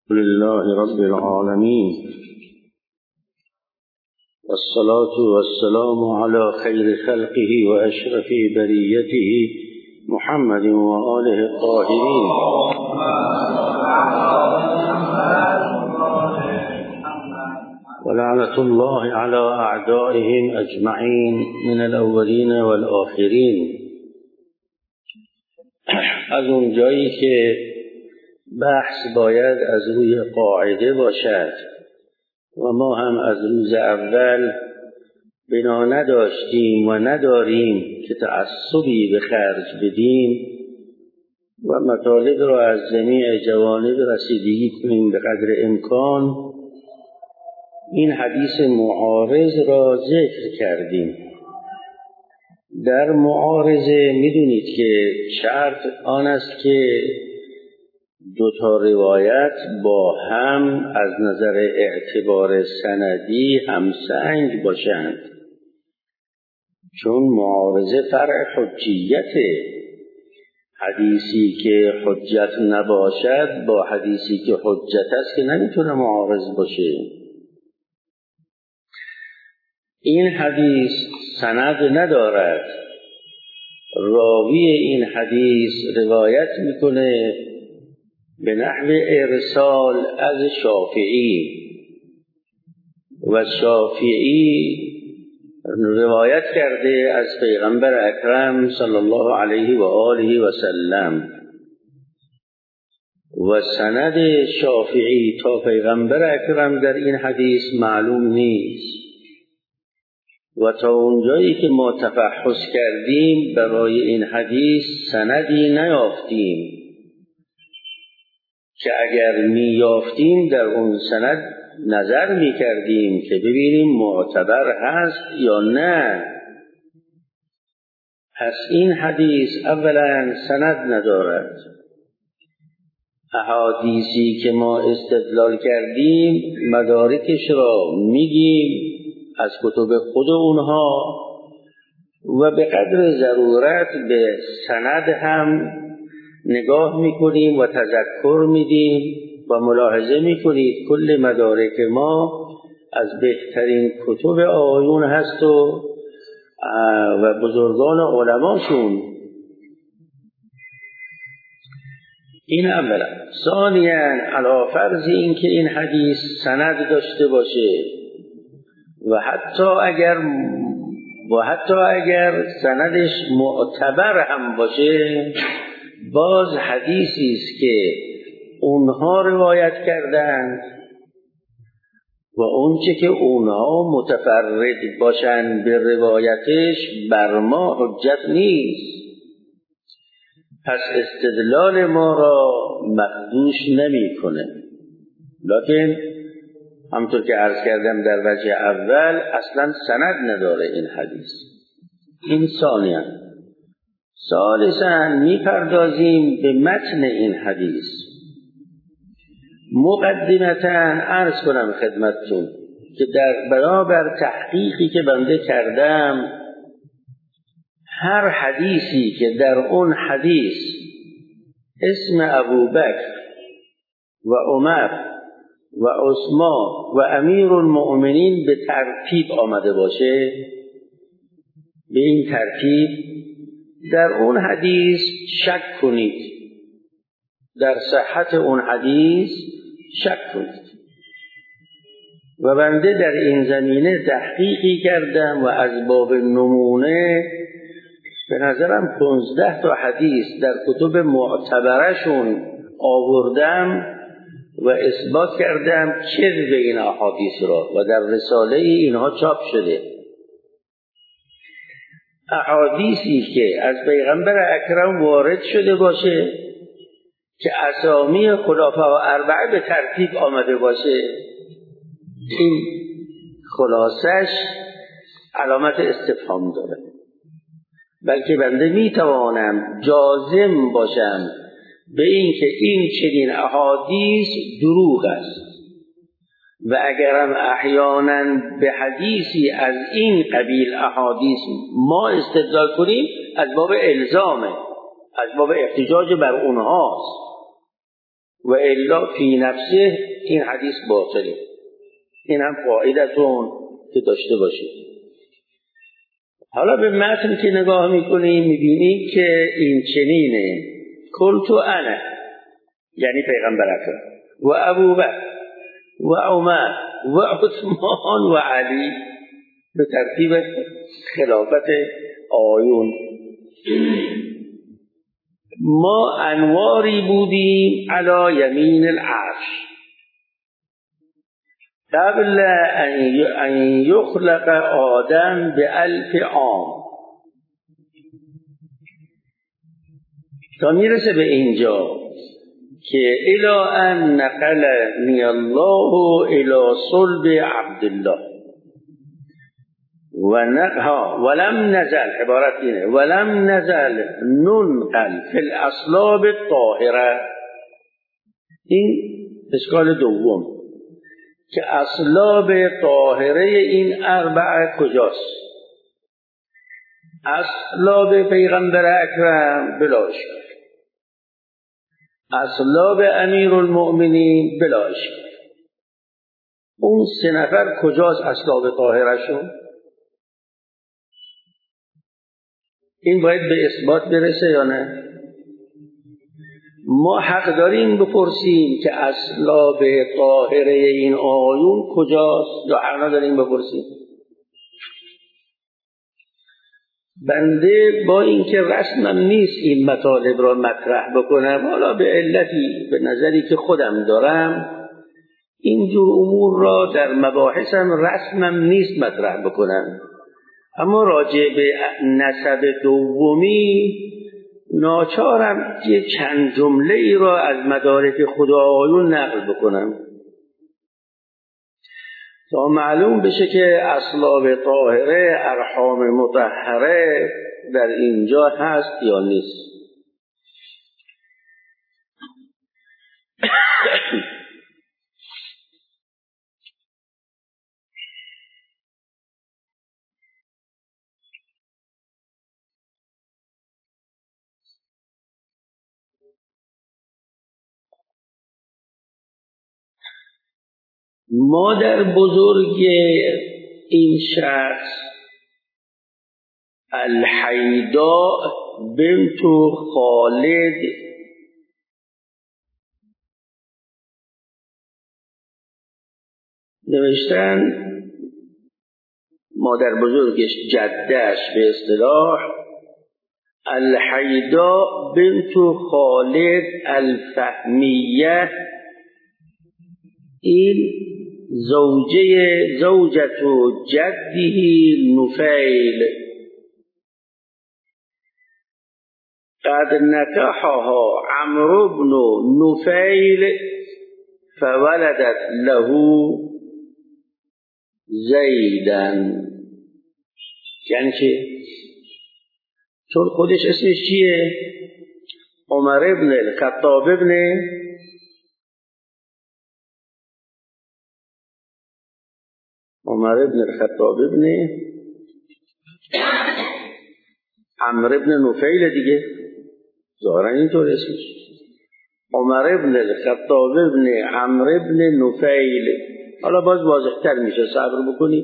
لله رب العالمين والصلاة والسلام على خير خلقه وأشرف بريته محمد وآله الطاهرين ولعنة الله على أعدائهم أجمعين من الأولين والآخرين. از اون جایی که بحث باید از روی قاعده باشد و ما هم از روز اول بنا نداشتیم و نداریم که تعصبی به خرج بدیم و مطالب را از جمیع جوانب رسیدگی کنیم به قدر امکان، این حدیث معارض را ذکر کردیم. در معارضه میدونید که شرط آن است که دو تا روایت با هم از نظر اعتبار سندی همسنگ باشند، چون معارضه فرع حجیته. حدیثی که حجت نباشد با حدیثی که حجت است که نمیتونه معارض باشه. این حدیث سند ندارد، راوی این حدیث روایت میکنه به نحو ارسال از شافعی و شافعی روایت کرده از پیغمبر اکرم صلی الله علیه و آله و سلم و سند شافعی تا پیغمبر اکرم در این حدیث معلوم نیست و تا اونجایی که ما تفحص کردیم برای این حدیث سندی نیافتیم که اگر میافتیم در اون سند نظر میکردیم که ببینیم معتبر هست یا نه. پس این حدیث اولا سند ندارد. احادیثی که ما استدلال کردیم مدارکش را میگیم از کتب خود اونها و به قدر ضرورت به سند هم نگاه میکنیم و تذکر میدیم و ملاحظه میکنید کل مدارک ما از بهترین کتب آیون هست و بزرگان علماشون. این اولا. ثانیاً علی فرض این که این حدیث سند داشته باشه و حتی اگر سندش معتبر هم باشه، باز حدیثی است که اونها روایت کردند و اونچه که اونها متفرد باشند به روایتش بر ما حجت نیست. پس استدلال ما را مخدوش نمی کنه. لکن همطور که عرض کردم در وجه اول اصلا سند نداره این حدیث. این ثانیاً. ثالثاً میپردازیم به متن این حدیث. مقدمتاً عرض کنم خدمتتون که در برابر تحقیقی که بنده کردم، هر حدیثی که در اون حدیث اسم ابوبکر و عمر و عثمان و امیرالمؤمنین به ترتیب آمده باشه، به این ترتیب، در اون حدیث شک کنید، در صحت اون حدیث شک کنید. و بنده در این زمینه تحقیقی کردم و از باب نمونه به نظرم 15 تا حدیث در کتب معتبرشون آوردم و اثبات کردم کذب این احادیث را و در رساله اینها چاپ شده. احادیثی که از پیغمبر اکرم وارد شده باشه که اسامی خلفاء اربعه به ترتیب آمده باشه، این خلاصش علامت استفهام داره. بلکه بنده میتوانم جازم باشم به این که این چنین احادیث دروغ است و اگرم احیانا به حدیثی از این قبیل احادیث ما استدلال کنیم از باب الزامه، از باب احتجاج بر اونهاست. و الا فی نفسه، این حدیث باطله. این هم قاعدتون که داشته باشید. حالا به متن که نگاه میکنیم میبینیم که این چنینه: قلت انا، یعنی پیغمبر اکرم، و ابوبکر و عمر و عثمان و علی، به ترتیب خلافت آیون. ما انواری بودیم علی یمین العرش قبل ان یخلق آدم ب1000 عام. تا میرسه به اینجا که الی ان نقلنی الله الی صلب عبدالله ولم نزل، عبارت اینه، ولم نزل ننقل فی الاصلاب الطاهره. این اشکال دوم که اصلاب طاهره این اربعه کجاست؟ اصلاب پیغمبر اکرم بلا اشکال، اصلاب امیر المؤمنین بلا اشکال. اون 3 نفر کجاست اصلاب طاهره شون؟ این باید به اثبات برسه یا نه؟ ما حق داریم بپرسیم که اصلاب طاهره این آیون کجاست یا حق نداریم بپرسیم؟ بنده با اینکه رسمم نیست این مطالب را مطرح بکنم، حالا به علتی به نظری که خودم دارم اینجور امور را در مباحثم رسمم نیست مطرح بکنم، اما راجع به نسب دومی ناچارم یه چند جمله ای را از مدارک خدایون نقل بکنم تا معلوم بشه که اصلاب طاهره، ارحام مطهره در اینجا هست یا نیست. مادر بزرگ این شخص الحیداء بنت خالد نوشتن، مادر بزرگش جدهش به اصطلاح الحیداء بنت خالد الفهمیه، این زوجت جده نفیل، قد نکحها عمرو بن نفیل فولدت له زیدن. یعنی که چون خودش اسمش چیه؟ عمر ابن الخطاب ابن عمرو ابن نفیل دیگه، ظاهرا اینطور اسمش عمر ابن الخطاب ابن عمرو ابن نفیل. حالا باز واضح‌تر میشه، صبر بکنید.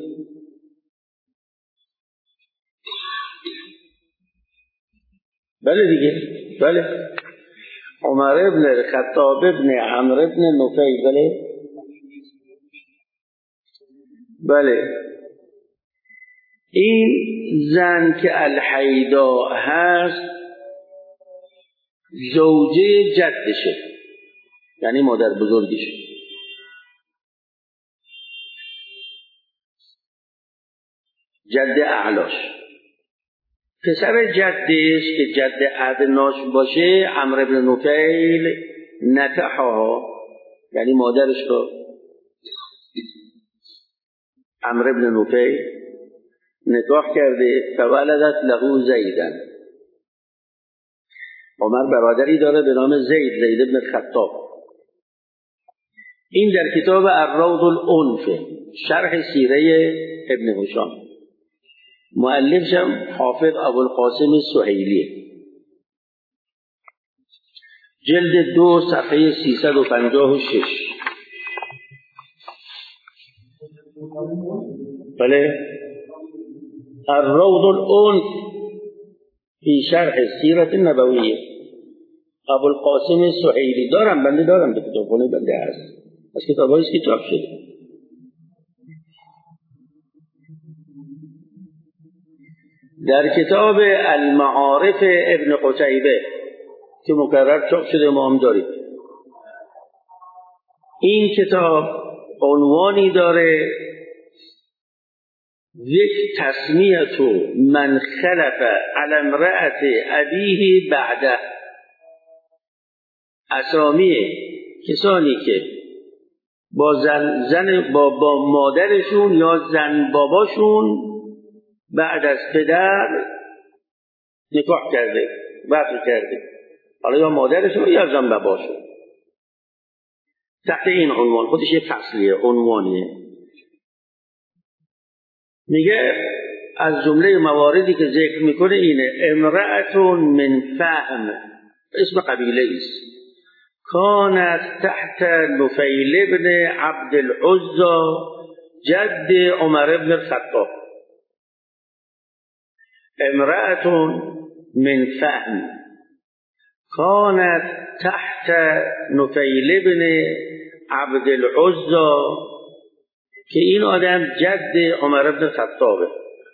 بله دیگه، بله، عمر ابن الخطاب ابن عمرو ابن نفیل. بله این زن که الحیداء هست زوجه جدشه، یعنی مادر بزرگش، جد اعلاش. پسر جدش که جد ادناش باشه عمرو ابن نفیل نکحها، یعنی مادرش رو عمرو ابن نفیل نکاح کرده، فولدت له زیدن. عمر برادری داره به نام زید ابن الخطاب. این در کتاب الروض الانف شرح سیره ابن هشام، مؤلفش هم حافظ ابوالقاسم سهیلیه. جلد 2 صفحه 356. بله. الروض الأنف فی شرح سیرت نبویه، ابوالقاسم سهیلی. بنده دارم به کتابخانه بنده هست، از کتاب‌هایی که چاپ شده. در کتاب المعارف ابن قتیبه که مکرر چاپ شده ما هم داریم. این کتاب عنوانی داره: یک تسمیت من خلف علی امرأة ابیه بعده. اسامی کسانی که با مادرشون یا زن باباشون بعد از پدر نکاح کرده، وقت کرده، حالا یا مادرشون یا زن باباشون. تحت این عنوان، خودش یه فصلیه، عنوانیه. میگه از جمله مواردی که ذکر میکنه اینه: امرأة من فهم، اسم قبیله است، کانت تحت نفیل بن عبد العزى جد عمر بن الخطاب. امرأة من فهم كانت تحت نفیل بن عبد العزى، که این آدم جد عمر بن الخطابه.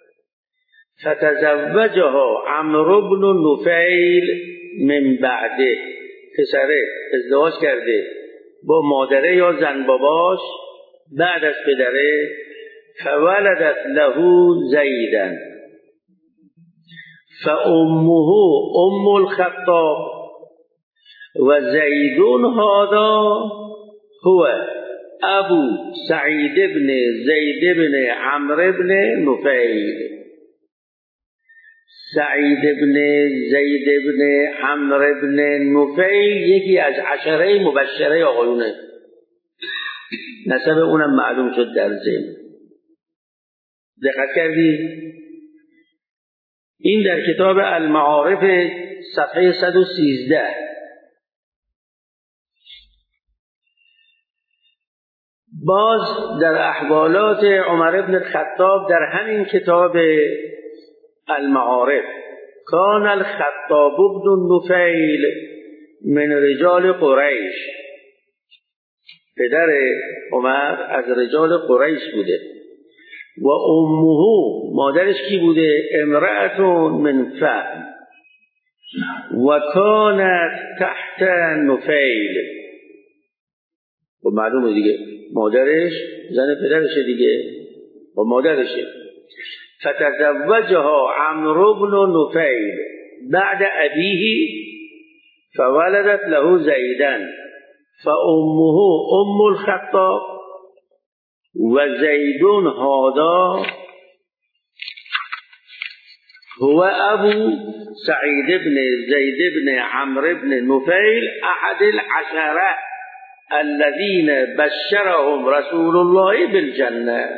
فتزوجها عمرو بن نفیل من بعده، پسره ازدواج کرده با مادره یا زن باباش بعد از پدره. فولدت له زیدا فامه ام الخطاب و زیدون هذا هو ابو سعید بن زید بن عمرو بن نفیل. سعید بن زید بن عمرو بن نفیل یکی از 10 مبشره آقایونه، نسب اونم معلوم شد در ذهن. دقت کردی؟ این در کتاب المعارف صفحه 113. باز در احوالات عمر بن الخطاب در همین کتاب المعارف: کان الخطاب بن نفیل من رجال قریش. پدر عمر از رجال قریش بوده. و امه، مادرش کی بوده؟ امرأة من فهم. و کانت تحت نفیل. و معلومه دیگه مادرش زن پدرشه دیگه، و مادرشه. فتزوجها عمرو بن نفیل بعد ابیه فولدت له زیدا فامه ام الخطاب و زیدون هذا هو ابو سعید بن زید بن عمرو بن نفیل احد 10 الذين بشرهم رسول الله بالجنه.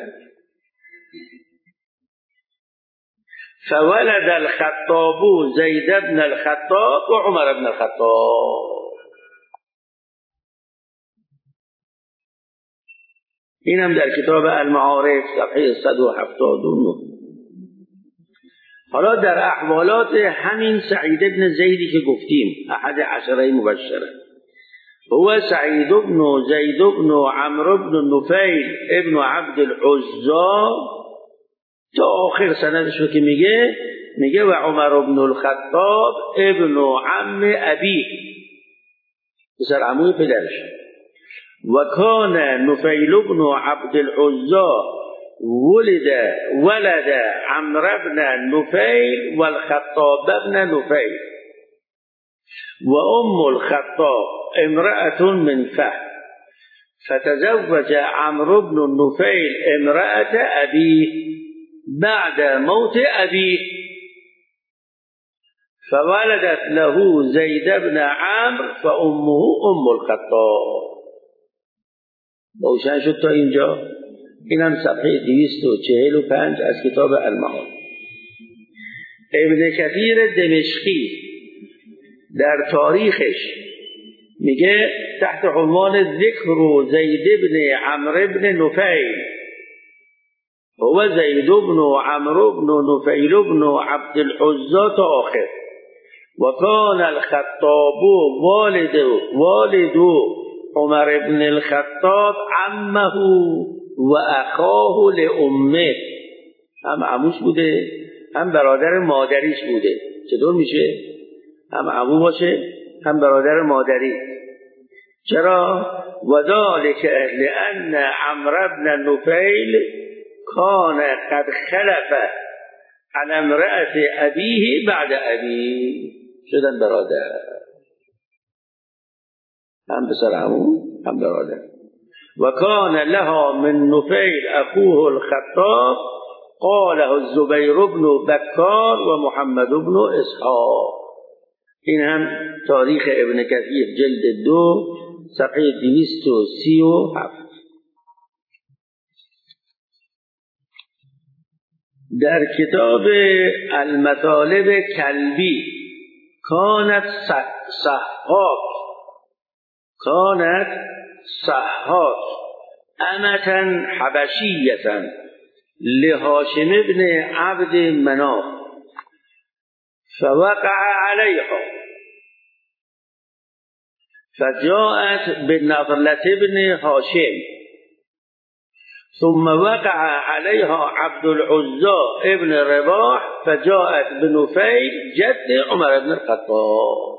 فولد الخطاب زید بن الخطاب و عمر بن الخطاب. اینم در کتاب المعارف صفحه 179. حالا در احوالات همین سعید بن زیدی که گفتیم احد 10 مبشره، هو سعید بن زید بن عمرو بن نفیل ابن عبد العزى تا آخر سندش رو که میگه و عمر بن الخطاب ابن عم ابی، پسر عموی پدرش. و کان نفیل بن عبد العزى ولد عمرو بن نفیل و الخطاب بن نفیل و ام الخطاب امرأة من فهم. فتزوج عمرو بن نفیل امرأة ابیه بعد موت ابیه فولدت له زید بن عمرو فامه ام الخطاب. روشن شد تا اینجا؟ اینم صفحه 245 از کتاب المعارف. ابن کثیر دمشقی در تاریخش میگه تحت عنوان ذکر زید بن عمرو بن نفیل، هو زید بن عمرو بن نفیل بن عبد العزى تا آخر. و کان الخطاب والد عمر بن الخطاب عمه و اخاه لامه، هم عموش بوده هم برادر مادریش بوده. چطور میشه هم عمو باشه هم برادر مادری؟ چرا؟ و ذلك لان عمرو بن نفیل کان قد خلف عن امرأة ابیه بعد ابیه، شدن برادر، هم پسر عمو هم برادر. و کان لها من نفیل اخوه الخطاب قاله الزبیر بن بکار و محمد بن اسحاق. این هم تاریخ ابن کثیر جلد 2 صفحه 237. در کتاب المطالب کلبی کانت صحاک امتا حبشیتا لهاشم بن عبد مناف فوقع عليها فجاءت بنضلة بن هاشم ثم وقع عليها عبد العزى ابن رباح فجاءت بنفيل جد عمر بن الخطاب.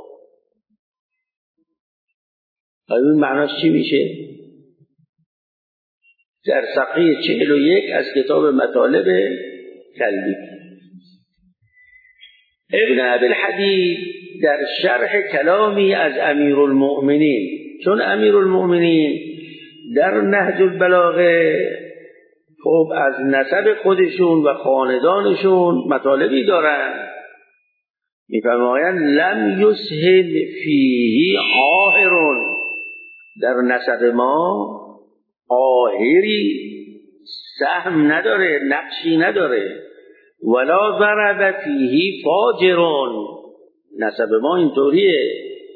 این معناش چی میشه؟ در صفحه 41 از کتاب مطالب کلبی. ابن ابی الحدید در شرح کلامی از امیرالمؤمنین، چون امیرالمؤمنین در نهج البلاغه خب از نسب خودشون و خاندانشون مطالبی دارن، میفرمایند لم یسهم فیه آهرون، در نسب ما آهری سهم نداره، نقشی نداره. ولا ضرب فیه فاجرون، نسب ما اینطوریه.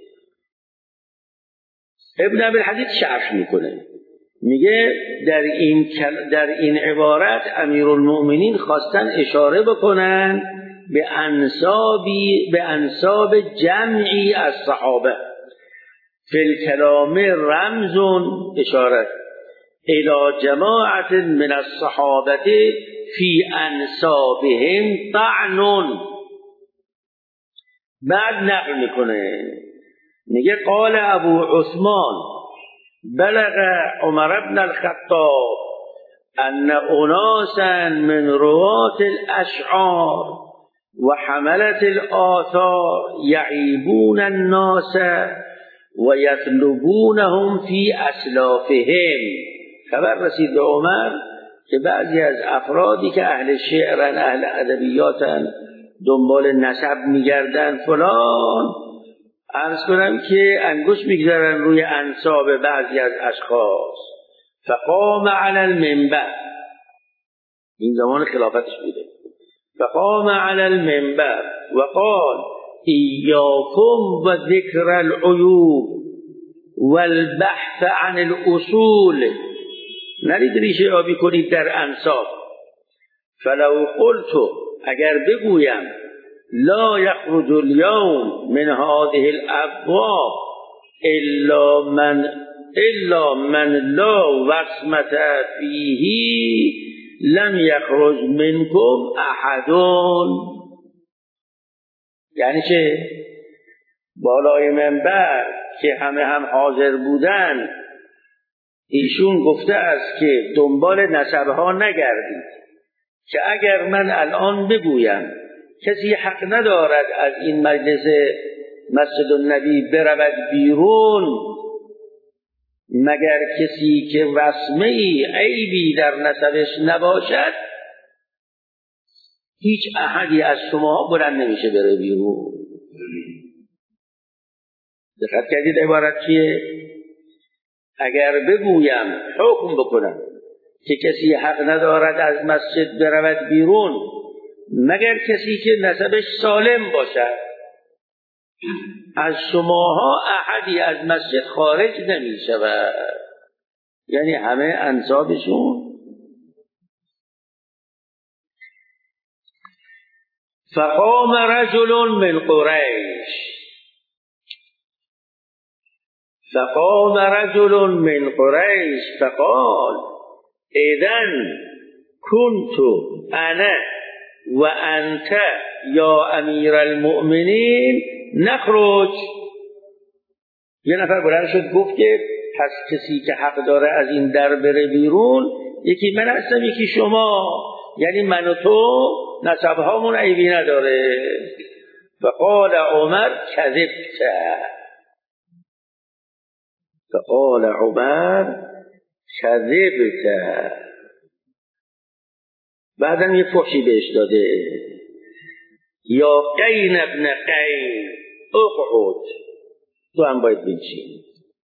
ابن ابی الحدید شرح میکنه، میگه در این عبارت امیرالمؤمنین خواستن اشاره بکنن به انساب جمعی از صحابه. فی الکلام رمز اشاره الى جماعت من الصحابه فی انسابهم طعن. بعد نقل میکنه، میگه قال ابو عثمان بلغ عمر بن الخطاب ان اناسا من روات الاشعار و حملت الآثار یعیبون الناس و یطلبونهم فی اسلافهم. خبر رسید به عمر که بعضی از افرادی که اهل شعرن، اهل ادبیاتن، دنبال نسب میگردن فلان، عرض کنم که انگشت میگذارن روی انساب بعضی از اشخاص. فقام علی المنبر، این زمان خلافتش بوده، فقام علی المنبر و قال ایاکم و ذکر العیوب والبحث عن الاصول، نرید ریشه آبی کنید در انساب. فلو قلت، اگر بگویم لا یخرج اليوم من هذه الابواب الا من لا وسمة فیه لم یخرج منکم احد. یعنی چه؟ بالای منبر که همه هم حاضر بودن ایشون گفته است که دنبال نسبها نگردید، که اگر من الان بگویم کسی حق ندارد از این مجلس مسجد النبی برود بیرون مگر کسی که وسمه‌ای عیبی در نسبش نباشد، هیچ احدی از شما بلند نمیشه بره بیرون. دقت کردید عبارت چیه؟ اگر بگویم، حکم بکنم که کسی حق ندارد از مسجد برود بیرون مگر کسی که نسبش سالم باشد، از شماها احدی از مسجد خارج نمی شود، یعنی همه انصابشون. فقام رجل من قریش، فقام رجل من قریش فقال اذن كنت انا و انت یا امیر المؤمنین نخرج. یه نفر بلند شد گفت که پس کسی که حق داره از این در بره بیرون یکی من هستم یکی شما، یعنی من و تو نسبهامون عیبی نداره. فقال عمر کذبت، فقال عمر کذبت. بعدم یه فحشی بهش داده، یا قین ابن قین اقعد، تو هم باید بنشین.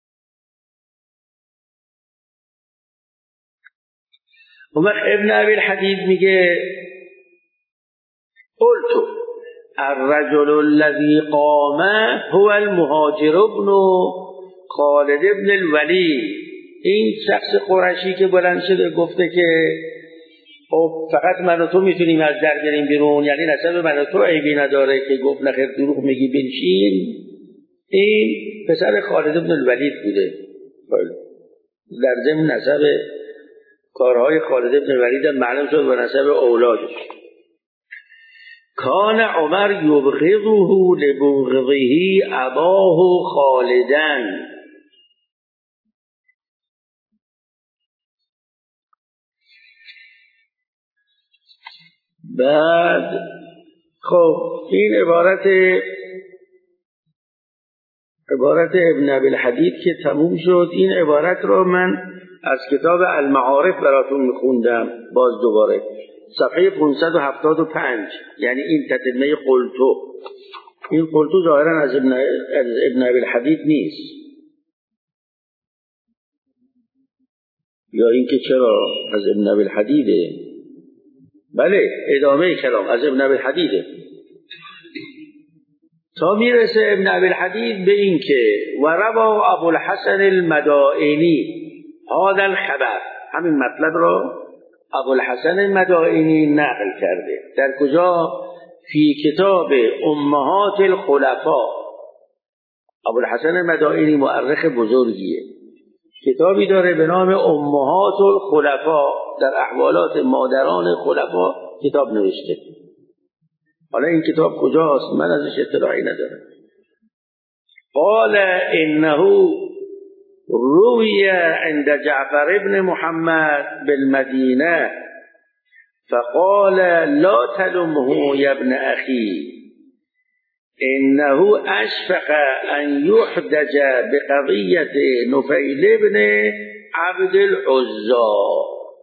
عمر ابن ابی الحدید میگه قلت الرجل الذي قام هو المهاجر ابن خالد ابن الولید. این شخص قرشی که بلند شده گفته که فقط من و تو میتونیم از در بریم بیرون، یعنی نسب من و تو عیبی نداره، که گفت نخیر دروغ میگی بنشین. این پسر خالد ابن الولید بوده، در ضمن نسب کارهای خالد ابن الولید معلوم شد و نسب اولادش. کان عمر یبغضه لبغضه اباه خالدن. بعد خب این عبارت ابن ابی الحدید که تموم شد، این عبارت رو من از کتاب المعارف براتون میخوندم باز دوباره، صفحه 575. یعنی این تتمه قلتو، این قلتو ظاهرا از ابن ابی الحدید نیست، یا این که چرا از ابن ابی الحدیده؟ بله، ادامه کلام از ابن ابی الحدیده، تا میرسه ابن ابی الحدید به این که و روا ابو الحسن المدائنی هذا الخبر، همین مطلب را ابو الحسن المدائنی نقل کرده. در کجا؟ فی کتاب امهات الخلفاء. ابو الحسن المدائنی مؤرخ بزرگیه، کتابی داره به نام امهات الخلفاء، در احوالات مادران خلفا کتاب نوشته. حالا این کتاب کجاست؟ من ازش اطلاعی ندارم. قال انه روی عند جعفر ابن محمد بالمدینه فقال لا تلمه یا ابن اخی انه اشفق ان يحدج بقضیت نفیل ابن عبد العزا.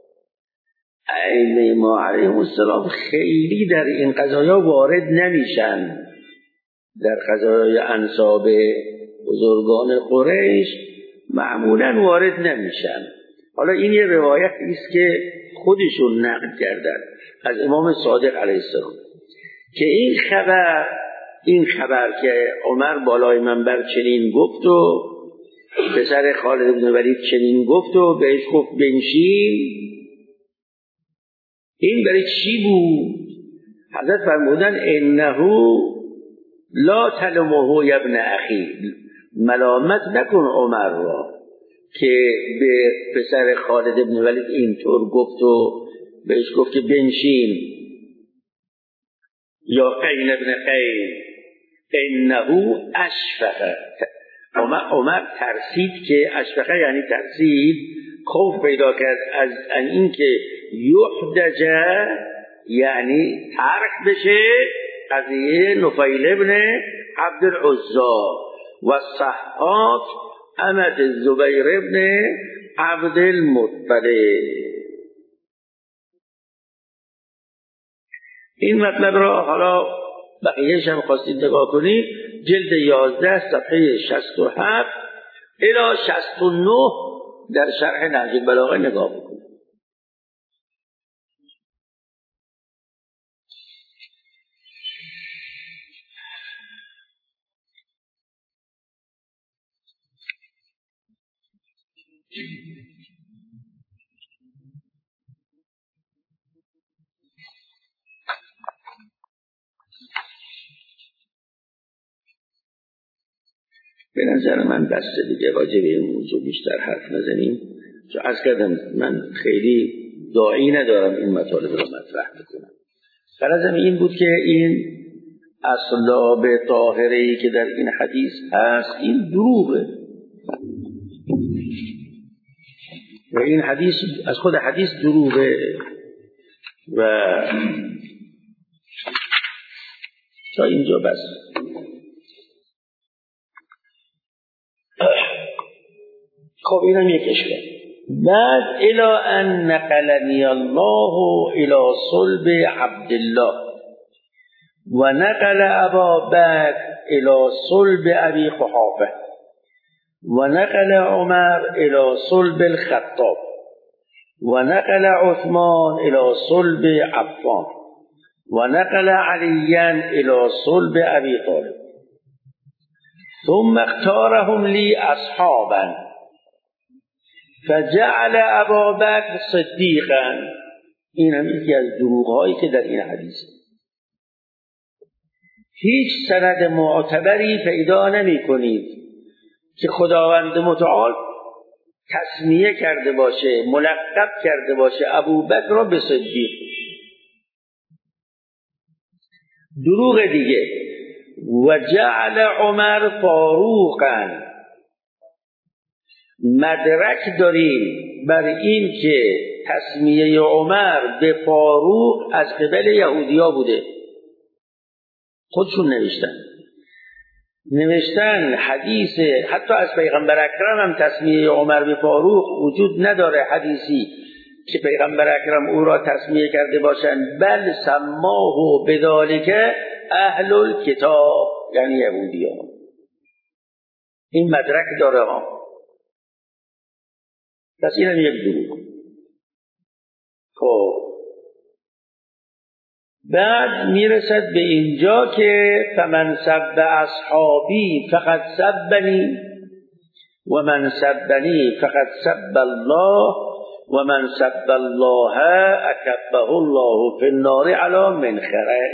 ائمه ما علیهم السلام خیلی در این قضایا وارد نمیشن، در قضایای انساب بزرگان قریش معمولا وارد نمیشن. حالا این یه روایتی است که خودشون نقل کردن از امام صادق علیه السلام که این خبر که عمر بالای منبر چنین گفت و پسر خالد بن ولید چنین گفت و بهش گفت بنشین، این برای چی بود؟ حضرت فرمودن انه لا تلمه یا ابن اخی، ملامت نکن عمر را که به پسر خالد بن ولید اینطور گفت و بهش گفت که بنشین. یا قین ابن قین انه اشفق، عمر ترسید که اشفقه یعنی ترسید، خوف پیدا کرد از این که یحدج یعنی ترک بشه قضیه نفیل ابن عبد العزا و صحات امد زبیر ابن عبد المطلب. این مطلب را حالا بقیهش هم خواستید نگاه کنید، جلد 11 صفحه 67 الی 69 در شرح نهج البلاغه نگاه بکنید. به نظر من بسته دیگه راجع به این موضوع بیشتر حرف نزنیم، چون عرض کردم من خیلی داعی ندارم این مطالب رو مطرح بکنم. غرضم این بود که این اصلاب طاهره‌ای که در این حدیث هست این دروغه و این حدیث از خود حدیث دروغه و تا اینجا بس. خب اینم یک اشکال. بعد الی ان نقلنی الله الی صلب عبدالله و نقل ابا بکر الی صلب ابی قحافه و نقل عمر الی صلب الخطاب و نقل عثمان الی صلب عفان و نقل علیا الی صلب ابی طالب ثم اختارهم لی اصحابا فجعل ابا بکر صدیقا. این هم یکی از دروغ‌هایی که در این حدیث. هیچ سند معتبری پیدا نمی‌کنید که خداوند متعال تسمیه کرده باشه، ملقب کرده باشه ابوبکر را به صدیق. دروغ دیگه و جعل عمر فاروقا. مدرک داریم بر این که تسمیه عمر به فاروق از قبل یهودیا بوده. خودشون نوشتن حدیث حتی از پیغمبر اکرم هم تسمیه عمر به فاروق وجود نداره، حدیثی که پیغمبر اکرم او را تسمیه کرده باشند، بل سماه بذالک اهل الکتاب، یعنی یهودی ها. این مدرک داره ها. پس این هم یک دروغ. خب بعد میرسد به اینجا که فمن سب اصحابی فقد سبنی و من سبنی فقد سب الله و من سب الله اکبه الله فی النار علی منخره.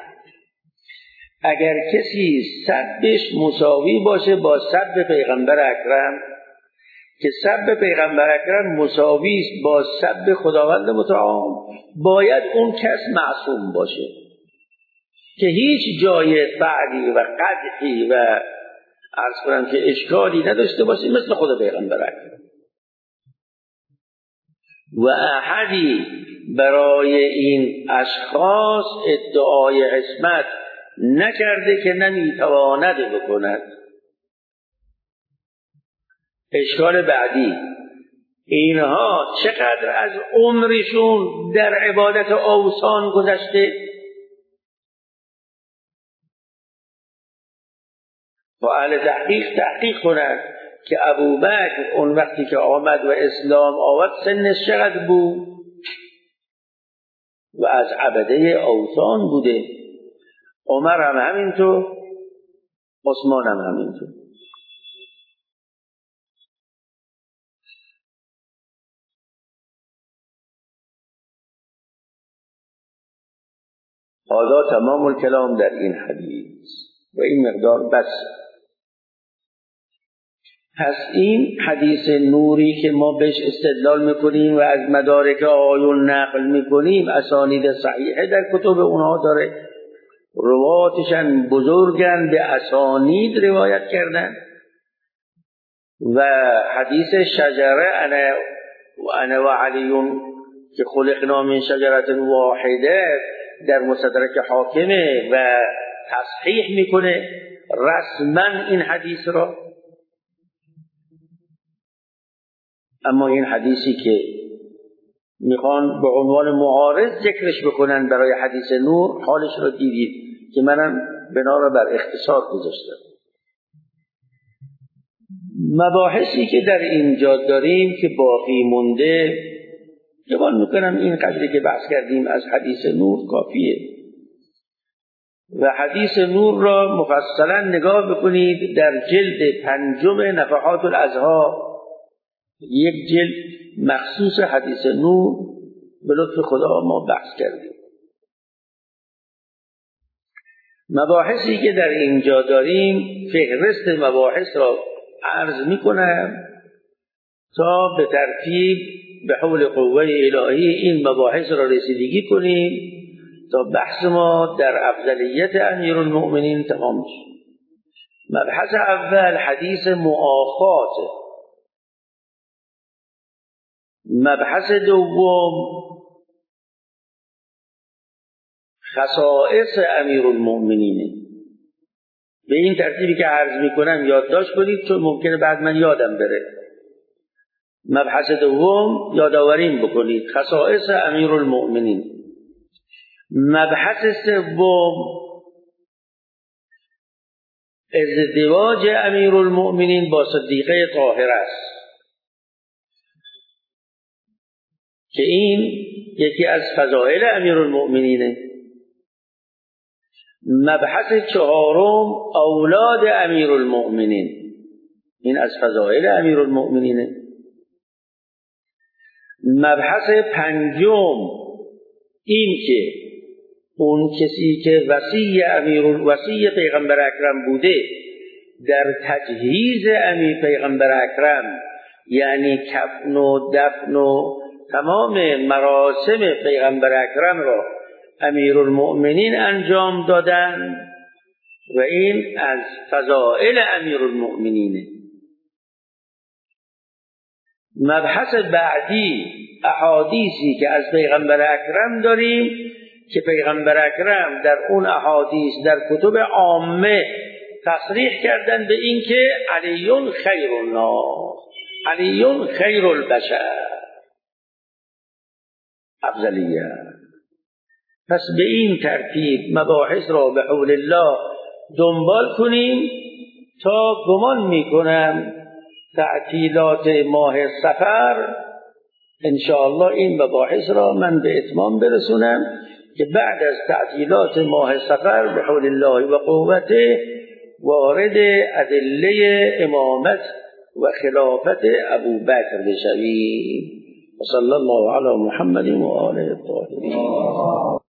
اگر کسی سبش مساوی باشه با سب پیغمبر اکرم، که سب پیغمبر اکرم مساوی است با سب خداوند متعال، باید اون کس معصوم باشه که هیچ جای فعلی و قدحی و عرض کنم که اشکالی نداشته باشه مثل خود پیغمبر اکرم. و احدی برای این اشخاص ادعای عصمت نکرده که نمیتواند بکند. اشکال بعدی، اینها چقدر از عمرشون در عبادت اوثان گذشته. با اهل تحقیق کنند که ابوبکر اون وقتی که آمد و اسلام آورد سنش چقدر بود و از عبده اوثان بوده. عمر هم همینطور، عثمان هم همینطور. حالا تمام الکلام در این حدیث و این مقدار بس. پس این حدیث نوری که ما بهش استدلال میکنیم و از مدارک آیون نقل میکنیم اسانید صحیحه در کتب اونها داره، رواتشن بزرگن، به اسانید روایت کردن. و حدیث شجره انا و علیون که خلقنا من شجرة واحده در مستدرک حاکمه و تصحیح میکنه رسما این حدیث را. اما این حدیثی که میخوان به عنوان معارض ذکرش بکنن برای حدیث نور، حالش را دیدید که منم بنا را بر اختصار گذاشتم. مباحثی که در اینجا داریم که باقی مونده، گمان میکنم این قدری که بحث کردیم از حدیث نور کافیه. و حدیث نور را مفصلا نگاه بکنید در جلد 5 نفحات الازهار یک جلد مخصوص حدیث نور به لطف خدا ما بحث کردیم. مباحثی که در اینجا داریم فهرست مباحث را عرض میکنم تا به ترتیب به حول قوه الهی این مباحث را رسیدگی کنیم تا بحث ما در افضلیت امیرالمؤمنین تمام شد. مبحث اول حدیث مؤاخات. مبحث دوم خصائص امیرالمؤمنین. به این ترتیبی که عرض میکنم یادداشت کنید چون ممکنه بعد من یادم بره. مبحث دوم یادآوریم بکنید خصائص امیرالمؤمنین. مبحث سوم ازدواج امیرالمؤمنین با صدیقه طاهره است که این یکی از فضائل امیرالمؤمنینه. مبحث چهارم اولاد امیرالمؤمنین، این از فضائل امیرالمؤمنینه. مبحث پنجم این که اون کسی که وصی پیغمبر اکرم بوده در تجهیز پیغمبر اکرم، یعنی کفن و دفن و تمام مراسم پیغمبر اکرم را امیرالمؤمنین انجام دادن و این از فضائل امیرالمؤمنینه. مبحث بعدی احادیثی که از پیغمبر اکرم داریم که پیغمبر اکرم در اون احادیث در کتب عامه تصریح کردن به این که علی خیر الناس، علی خیر البشر، افضلیت. پس به این ترتیب مباحث را به حول الله دنبال کنیم تا گمان میکنم تعطیلات ماه صفر انشاءالله این مباحث را من به اتمام برسونم که بعد از تعطیلات ماه صفر به حول الله و قوته وارد ادله امامت و خلافت ابوبکر بشویم. و صلی الله علی محمد و آله الطاهرین.